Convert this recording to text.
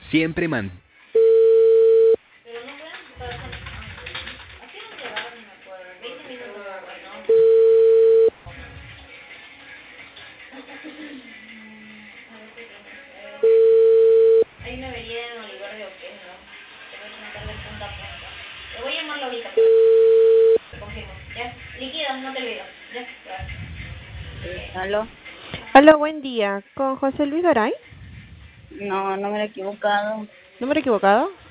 Siempre man... Pero no pueden ocupar esa... ¿A qué hora llegaron? No me acuerdo. 20 minutos, bueno. A ver qué tiene. Hay una avenida en Olivar de Oquendo. Te voy a preguntar de punta a punta. Te voy a llamarlo ahorita, pero te confirmo. ¿Ya? Líquido, no te olvides. Ya, gracias. ¿Aló? Hola, buen día. ¿Con José Luis Garay? No, no me he equivocado. ¿Número equivocado?